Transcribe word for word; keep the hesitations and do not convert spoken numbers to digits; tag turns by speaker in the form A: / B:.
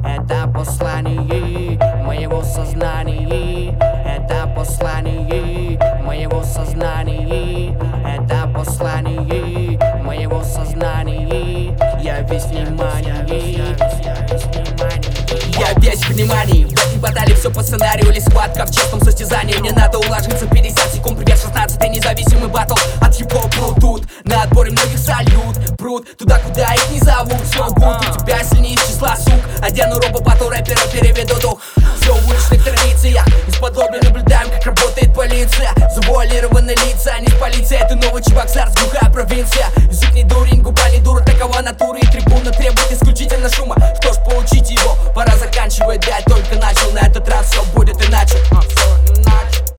A: Это послание моего сознания. Это послание моего сознания. Это послание моего сознания. Я весь внимание. Я весь внимание. В этой баталии все по сценарию или схватка в честном состязании. Мне надо уложиться пятьдесят секунд. Привет, шестнадцатый независимый батл от хип-хоп. Тут на отборе многих салют. Брут туда, куда их не зовут. Смогут у тебя сильнее из числа сук. Одену робо батл рэпера, переведу дух. Все в уличных традициях. Исподобно наблюдаем, как работает полиция. Завуалированы лица, не с полицией. Это новый чувак, Сарс, глухая провинция.